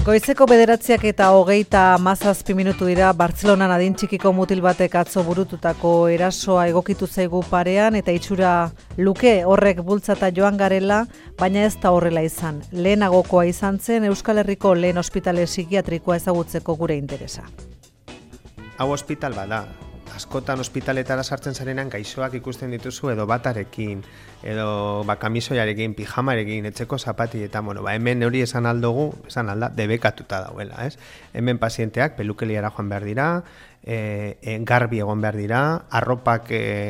Goizeko 9:27 dira Bartzelonan adin txikiko mutil batek atzo burututako erasoa egokitu zaigu parean eta itxura luke horrek bultzata joan garela, baina ez da horrela izan. Lehenagokoa izan zen Euskal Herriko lehen ospitale psikiatrikoa ezagutzeko gure interesa. Hau ospital bada. Askotan ospitaletara sartzen zarenean gaixoak ikusten dituzu edo batarekin, edo kamisoiarekin, pijamarekin, etxeko zapati eta hemen hori esan alda debekatuta dauela, ez? Hemen pazienteak pelukeliara joan behar dira, garbi egon behar dira, arropa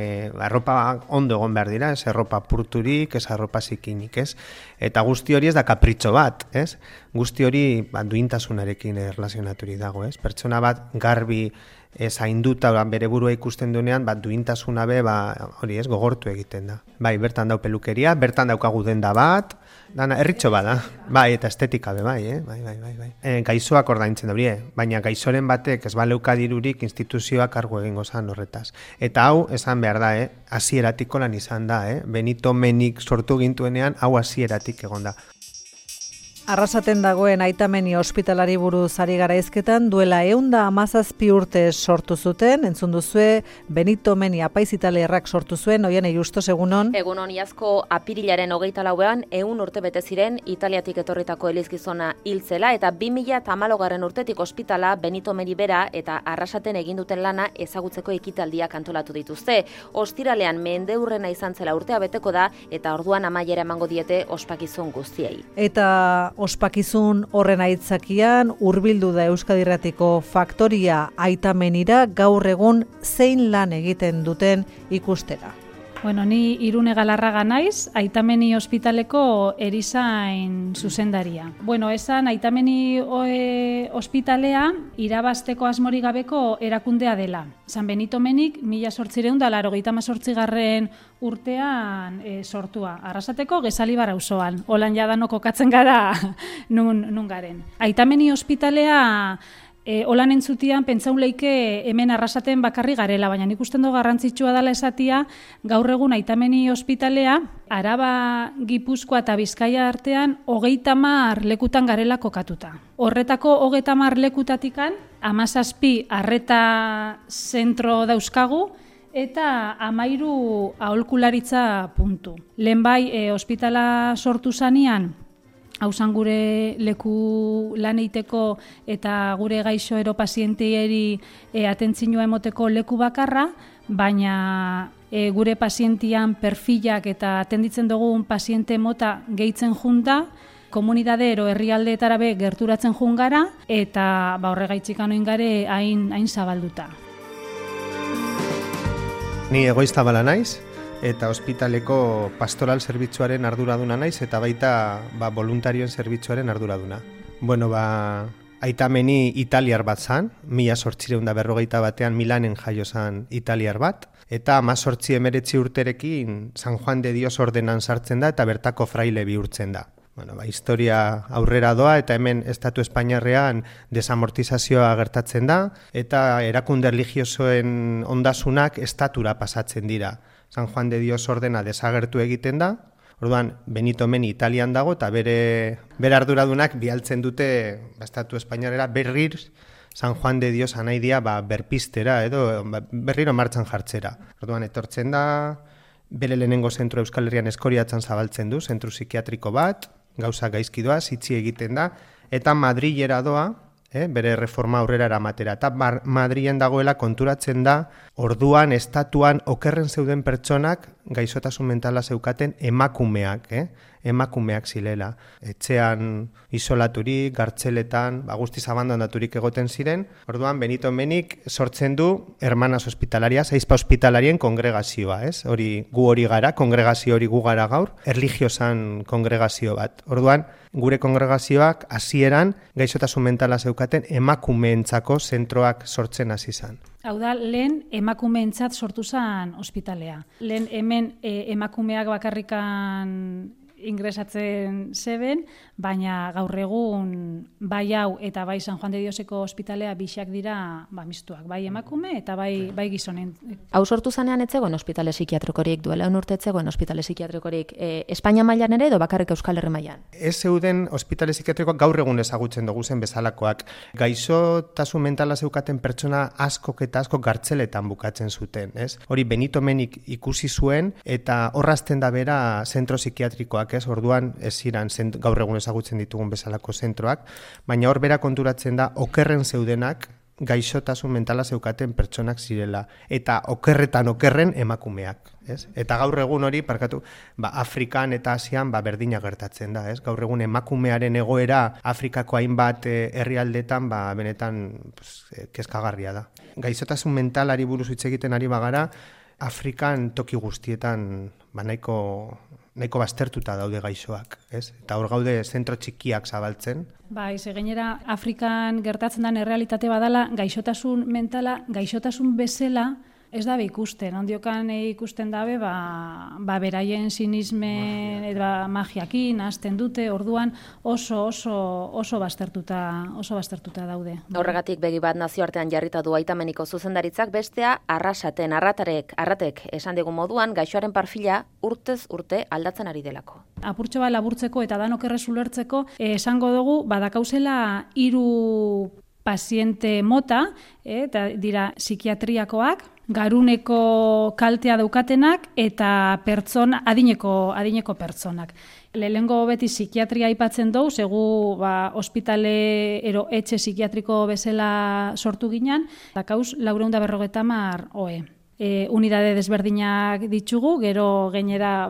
ondo egon behar dira, ez arropa purturik, ez arropa zikinik, ez? Eta guzti hori ez da kapritxo bat, ez? Guzti hori duintasunarekin erlazionaturik dago, ez? Pertsona bat garbi zainduta bere burua ikusten duenean, duintasuna hori ez, gogortu egiten da. Bai, bertan dau pelukeria, bertan daukagu denda bat, dana erritxo bada. Bai, eta estetika bai. Gaixoak ordaintzen da hori, baina gaixoren batek ez baleuka dirurik instituzioak kargu egingo zan horretaz. Eta hau esan behar da, hasieratik lan izan da, Benito Menik sortu gintuenean, hau hasieratik egon da. Arrasaten dagoen Aitameni ospitalari buruz ari gara hizketan, duela 117 urte sortu zuten, entzun duzue Benito Meni apaiz italiarrak sortu zuen, Oiane Justos, egunon. Egunon, iazko apirilaren 24an 100 urte bete ziren Italiatik etorritako elizgizona hiltzela eta 2014 urtetik ospitala Benito Meni bera eta Arrasaten egin duten lana ezagutzeko ekitaldiak antolatu dituzte. Ostiralean mendeurrena izan zela urtea beteko da eta orduan amaiera emango diete ospakizun guztiei. Eta ospakizun horren aitzakian hurbildu da Euskadi Irratiko faktoria Aitamenira gaur egun zein lan egiten duten ikustera. Ni Irune Galarraga naiz, Aitameni ospitaleko erizain zuzendaria. Esan Aitameni ospitalea irabazteko asmori gabeko erakundea dela. San Benito Menik 1898 urtean sortua. Arrasateko Gezalibar auzoan. Holan jadano kokatzen gara nun garen. Aitameni ospitalea holan entzutian pentsaun leike hemen Arrasaten bakarri garela, baina nik usten du garrantzitsua dela esatia, gaur egun Aitameni ospitalea, Araba, Gipuzkoa eta Bizkaia artean 30 lekutan garela kokatuta. Horretako 30 lekutatikan, 17 arreta zentro dauzkagu, eta 13 aholkularitza puntu. Lehenbai ospitala sortu zanean, hausan gure leku lan eiteko eta gure gaixo ero pazienteieri atentzioa emoteko leku bakarra, baina gure pazientian perfilak eta atenditzen dugun paziente mota gehitzen junta, komunidade ero herrialdeetara be gerturatzen jun gara eta horregaitzik anoin gare hain zabalduta. Ni egoizta bala naiz, eta ospitaleko pastoral zerbitzuaren arduraduna naiz, eta baita voluntarioen zerbitzuaren arduraduna. Aitameni italiar bat zan, 1841 Milanen jaio zan italiar bat, eta 18 urterekin San Juan de Dios ordenan sartzen da, eta bertako fraile bihurtzen da. Historia aurrera doa, eta hemen Estatu Espainiarrean desamortizazioa gertatzen da, eta erakunde religiosoen ondasunak estatura pasatzen dira. San Juan de Dios ordena desagertu egiten da, orduan Benito Meni Italian dago eta bere arduradunak bialtzen dute Estatu Espainiarera berrir San Juan de Dios anaidia berpistera edo berriro martxan jartzera. Orduan etortzen da, bere lehenengo zentro Euskal Herrian Eskoriatzan zabaltzen du, zentru psikiatriko bat, gauza gaizki doaz, itxi egiten da, eta Madrilera doa, bere reforma aurrera eramatera. Eta Madrilen dagoela konturatzen da, orduan estatuan okerren zeuden pertsonak gaixotasun mentala zeukaten emakumeak zilela. Etxean isolaturik, gartxeletan, guztiz abandonaturik egoten ziren. Orduan Benito Menik sortzen du Hermanas Hospitalarias, Aizpa Hospitalarien kongregazioa, hori gu hori gara, kongregazio hori gu gara gaur, erlijiosan kongregazio bat. Orduan, gure kongregazioak hasieran gaixotasun mentala zeukaten emakumeentzako zentroak sortzen hasi izan. Hau da, lehen emakumeentzat sortu zen ospitalea. Lehen hemen emakumeak bakarrikan ingresatzen zeben, baina gaur egun bai hau eta bai San Juan de Dioseko ospitalea bixak dira mistuak, bai emakume eta bai gizonen. Hau sortu zanean etzegoen ospitale psikiatrikorik, duela urte etzegoen ospitale psikiatrikorik, Espainia mailan ere edo bakarrik Euskal Herri mailan? Ez zeuden ospitale psikiatrikoak gaur egun ezagutzen dugu zen bezalakoak. Gaixotasun mentala zeukaten pertsona askok eta askok gartzeletan bukatzen zuten, ez? Hori Benito Menik ikusi zuen eta horrazten da bera zentro psikiatrikoak, ez? Orduan ez ziren gaur egun ezagutzen ditugun bezalako zentroak, baina hor bera konturatzen da okerren zeudenak gaixotasun mentala zeukaten pertsonak zirela eta okerren emakumeak, ez? Eta gaur egun hori Afrikan eta Asian berdina gertatzen da, ez? Gaur egun emakumearen egoera Afrikako hainbat herrialdetan benetan kezkagarria da. Gaixotasun mentalari buruz hitz egiten ari bagara, Afrikan toki guztietan nahiko baztertuta daude gaixoak, ez? Eta hor gaude zentro txikiak zabaltzen. Bai, gainera Afrikan gertatzen den errealitate badala, gaixotasun mentala, gaixotasun bezala ez dabe ikusten. Ondiokan ikusten dabe, beraien sinismen eta magiakin hasten dute, orduan oso baztertuta daude. Horregatik begi bat nazioartean jarrita du Aitameniko zuzendaritzak, bestea arratek esan digun moduan gaixoaren perfila urtez urte aldatzen ari delako. Apurtxo bat laburtzeko eta danok errez ulertzeko, esango dugu badakauzela 3 paziente mota, eta dira psikiatriakoak, garuneko kaltea daukatenak eta adineko pertsonak. Lehengo beti psikiatria aipatzen dugu, segu ospitale etxe psikiatriko bezala sortu ginen, dakauz 450 OE. Unidade desberdinak ditugu, gero gainera,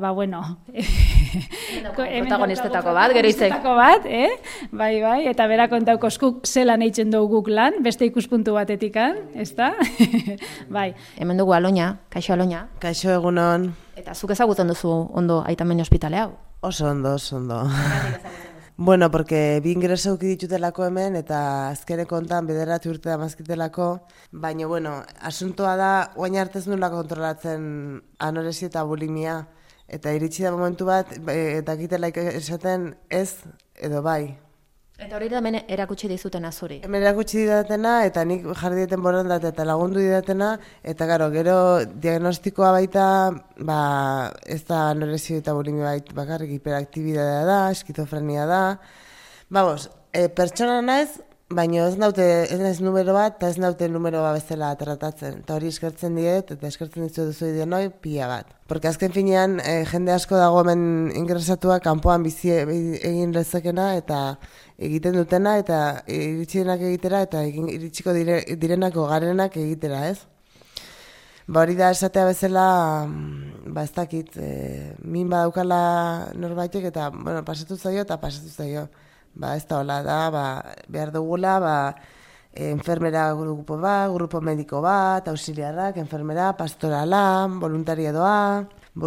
protagonistetako bat, gero izek. Bai, eta bera kontauko eskuk zelan eitzen dugu guk lan, beste ikuspuntu batetikan, ezta? Bai. Hemen dugu Aloña, kaixo Aloña. Kaixo egunon. Eta zuk ezagutzen duzu ondo Aitameni ospitale hau? Oso ondo. Bueno, porque bi ingreso uki ditutelako hemen, eta azkene kontan bederatu urte da mazkitelako, baina, asuntoa da, oain hartez nula kontrolatzen anorexia eta bulimia, eta iritsi da momentu bat, eta kitela esaten ez edo bai. Eta hori da hemen erakutsi dizutena zuri? Hemen erakutsi didatena, eta nik jarri dieten borondate eta lagundu didatena, eta gero diagnostikoa baita, ez da anorexia eta bulimia bakarrik, hiperaktibidadea da, eskizofrenia da. Pertsona naiz, baina ez naiz numero bat, eta ez naute numero bat bezala tratatzen. Eta hori eskertzen diet, eta eskertzen dizu denoi, pila bat. Porque azken finean, jende asko dago hemen ingresatua, kanpoan bizi egin lezakena, eta egiten dutena, eta iritsienak egitera, eta iritsiko direnako garenak egitera, ez? Hori da esatea bezala, ez dakit, min badaukala norbaitek, eta, pasatu zaio. Ez da hola da, behar dugula, enfermera grupo mediko bat, auxiliarrak, enfermera, pastorala, voluntarioa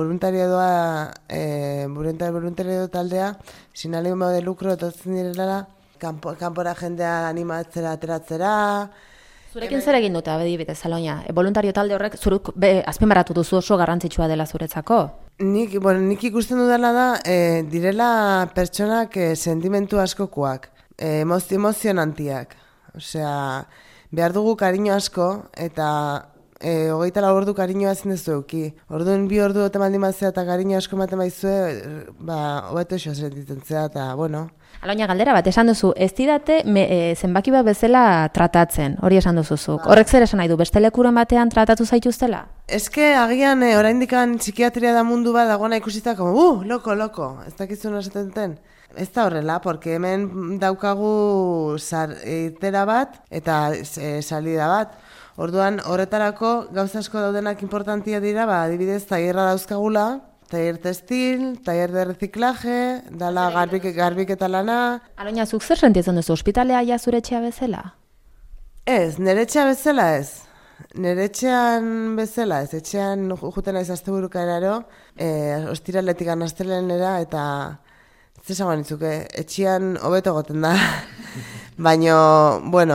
taldea, sin ánimo de lucro, etotzen direla, kanpora jendea animatzera, ateratzera. Zurekin zer egin dute, abedibetez, Aloña? Voluntario talde horrek zuruk azpimarratu duzu oso garrantzitsua dela zuretzako? Nik ikusten dudala da, direla pertsonak sentimentu askokoak, emozionantiak. Osea, behar dugu kariño asko, eta 24 ordu kariñoa ezin dezu euki. Orduan 2 ordu eta maldin batzea eta kariño asko ematen baizue, hobeto xo sentitzen zea, eta, Aloña, galdera bat, esan duzu, ez didate zenbaki bat bezala tratatzen, hori esan duzuzuk. Horrek zer esan nahi du, beste lekuren batean tratatu zaituztela? Eske, agian, oraindikan psikiatria da mundu bat dagoena ikusita, loko, ez dakizun esaten duten. Ez da horrela, porque hemen daukagu irtera bat eta salida bat. Orduan, horretarako gauza asko daudenak importantia dira, adibidez, tailerra dauzkagula, taller textil, taller de reciclaje, dala garbiketa lana. Aloña, zuk zer sentitzen duzu, ospitalea ja zure etxea bezala? Ez, nire etxea bezala ez. Nire etxean bezala ez. Etxean juten naiz asteburuka eraro, ostiraletik astelehenera, eta ez esango nitzuke, etxean hobeto goten da. Baina,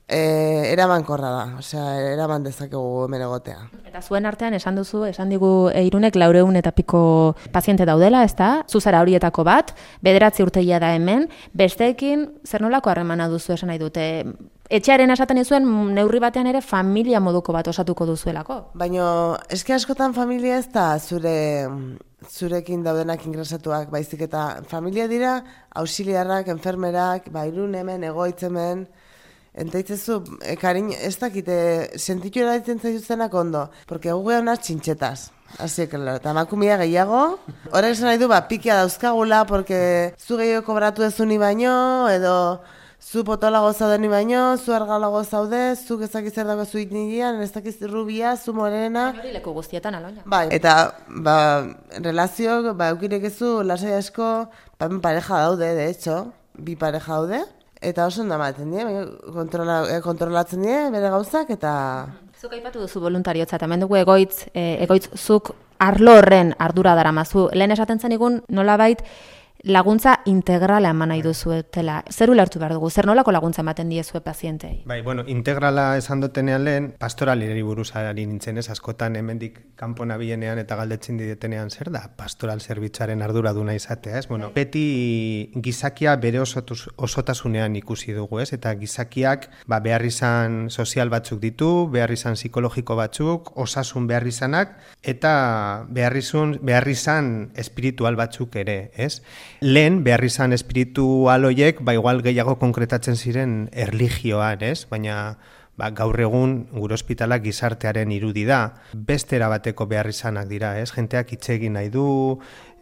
eramankorra da, osea, eraman dezakegu hemen egotea. Eta zuen artean esan digu Irunek 400 eta piko paziente daudela, ezta? Zu zara horietako bat, 9 urtegia da hemen, besteekin zer nolako harremana duzu esan nahi dute? Etxearen esaten dizuen neurri batean ere familia moduko bat osatuko duzuelako. Baina eske askotan familia ez da zurekin daudenak ingresatuak, baizik eta familia dira auxiliarrak, enfermerak, Irun hemen, egoitzemen. Entaitzezu, karin, ez dakite, sentitu eraditzen zaizuzenak ondo, porque gu gehonar txintxetaz. Así que, eta emakumea gehiago, horrek esan nahi du, pikia dauzkagula, porque zu gehiago kobratu dezuni baino, edo zu potolago zaudeni baino, zu argalago zaude, zu ezak zer dago zu itnigian, ez dakiz rubia, zu morena. Hori leku guztietan, aloina. Bai, eta, relazio, eukirek ezu, lasai asko, pareja daude, de hecho, 2 pareja daude, eta oso ondo ematen kontrolatzen die, bere gauzak, eta... Zuk aipatu duzu voluntariotza, eta hemen dugu egoitz zuk arlo horren ardura daramazu. Lehen esaten zen igun nolabait laguntza integrala eman nahi duzuetela. Zer ulertu behar dugu? Zer nolako laguntza ematen diezue pazientei? Bai, integrala esan dutenean lehen, pastoraliri buruz ari nintzen ez, askotan hemendik kanpo nabilenean eta galdetzen didetenean zer da pastoral zerbitzaren arduraduna izatea, ez? Beti gizakia bere osotasunean ikusi dugu, ez? Eta gizakiak behar izan sozial batzuk ditu, behar izan psikologiko batzuk, osasun behar izanak, eta behar izan espiritual batzuk ere, ez? Lehen, behar izan espiritual horiek, igual gehiago konkretatzen ziren erlijioan, ez? Baina gaur egun gure ospitalak gizartearen irudi da. Beste erabateko behar izanak dira, ez? Jenteak hitz egin nahi du,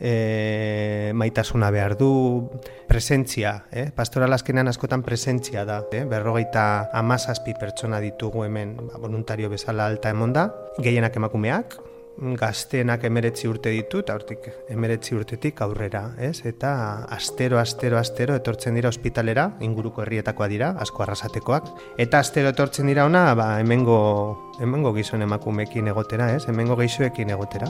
maitasuna behar du, presentzia, pastoral azkenean askotan presentzia da, 57 pertsona ditugu hemen, voluntario bezala alta emonda, gehienak emakumeak, gazteenak 19 urte ditu, eta hortik 19 urtetik aurrera, ez? Eta astero etortzen dira ospitalera, inguruko herrietakoa dira, asko arrasatekoak, eta astero etortzen dira ona, hemengo gizon emakumeekin egotera, ez? Hemengo geixoekin egotera.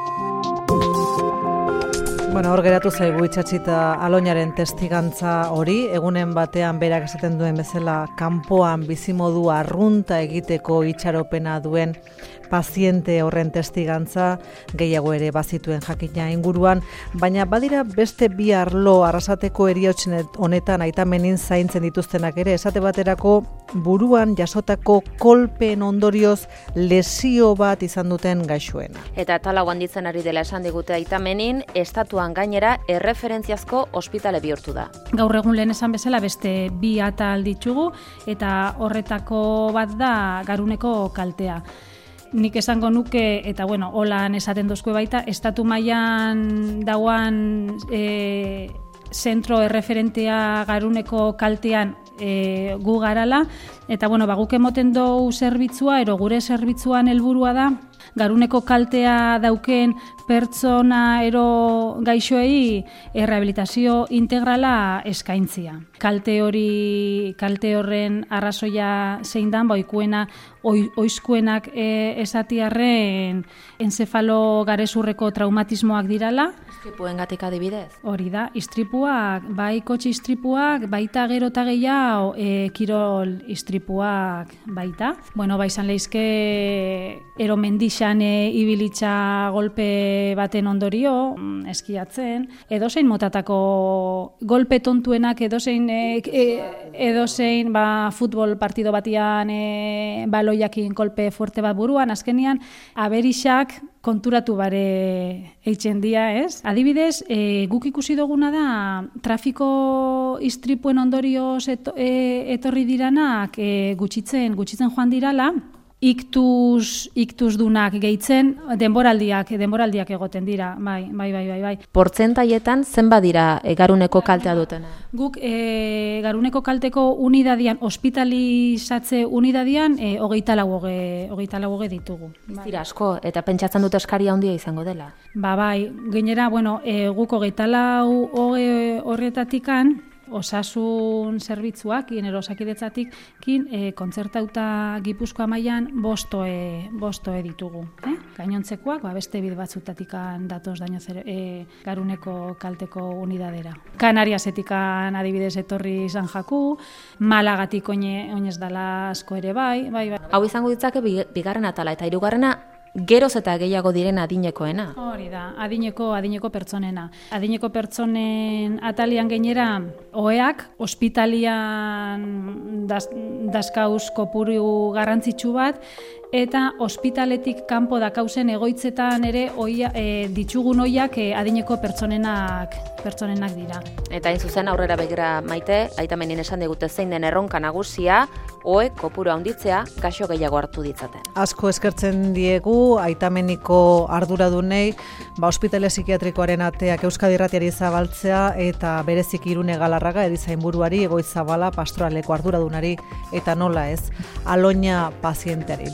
Hor geratu zaigu itxatxita Aloñaren testigantza hori, egunen batean berak esaten duen bezala kanpoan bizimodu arrunta egiteko itxaropena duen paziente horren testigantza, gehiago ere bazituen jakina inguruan, baina badira beste 2 arlo Arrasateko heriotzen honetan aitamenin zaintzen dituztenak ere, esate baterako buruan jasotako kolpeen ondorioz lesio bat izan duten gaixoena. Eta talau handitzen ari dela esan digute aitamenin, estatuan gainera erreferentziazko ospitale bihurtu da. Gaur egun lehen esan bezala beste 2 atal ditugu, eta horretako bat da Garuneko kaltea. Nik esango nuke, eta holan esaten dozkue baita, estatu mailan dauan zentro erreferentea Garuneko kaltean gu garala, eta guk emoten dugu zerbitzua, gure zerbitzuan helburua da, Garuneko kaltea dauken pertsona gaixoei rehabilitazio integrala eskaintzia. Kalte horren arrazoia zein dan, ikuena oizkuenak esatiarren enzefalo garezurreko traumatismoak dirala. Istripuengatik adibidez? Hori da, istripuak, bai kotxe istripuak, baita gero eta gehiago kirol istripuak baita. Bai izan lehizke eromendixan ibilitza golpe baten ondorio, eskiatzen, edozein motatako golpe tontuenak, edozein futbol partido batian baloiakin kolpe fuerte bat buruan, azkenian aberixak konturatu bare eitzen dia, ez? Adibidez, guk ikusi duguna da trafiko istripuen ondorioz etorri diranak gutxitzen joan dirala, iktus dunak gehitzen denboraldiak egoten dira, bai. Portzentaietan zenbat dira Garuneko kaltea dutena? Guk Garuneko kalteko unidadian, hospitalizatze unidadian, 24 ditugu. Dira asko, eta pentsatzen dut eskaria handia izango dela. Bai, gainera, guk 24 horretatikan, osasun zerbitzuak, osakidetzatik, kontzertauta Gipuzkoa mailan bostoe ditugu. Gainontzekoak, beste bide batzutatik datoz daño garuneko kalteko unidadera. Kanariasetik adibidez etorri izan jaku, Malagatik oinez dala asko ere bai. Hau izango ditzake bigarren atala eta hirugarrena geroz eta gehiago diren adinekoena. Hori da, adineko pertsonena. Adineko pertsonen atalian gainera, oheak, ospitalian daskauz kopuru garrantzitsu bat, eta ospitaletik kanpo dakauzen egoitzetan ere ditugun ohiak adineko pertsonenak dira. Eta hain zuzen aurrera begira Maite, Aitamenin esan digute zein den erronka nagusia, ohe kopuru handitzea, gaixo gehiago hartu ditzaten. Asko eskertzen diegu Aitameniko arduradunei, ospitale psikiatrikoaren ateak Euskadi Irratiari zabaltzea eta berezik Irune Galarraga erizainburuari, Egoitz Zabala pastoraleko arduradunari eta nola ez, Aloña pazienteari.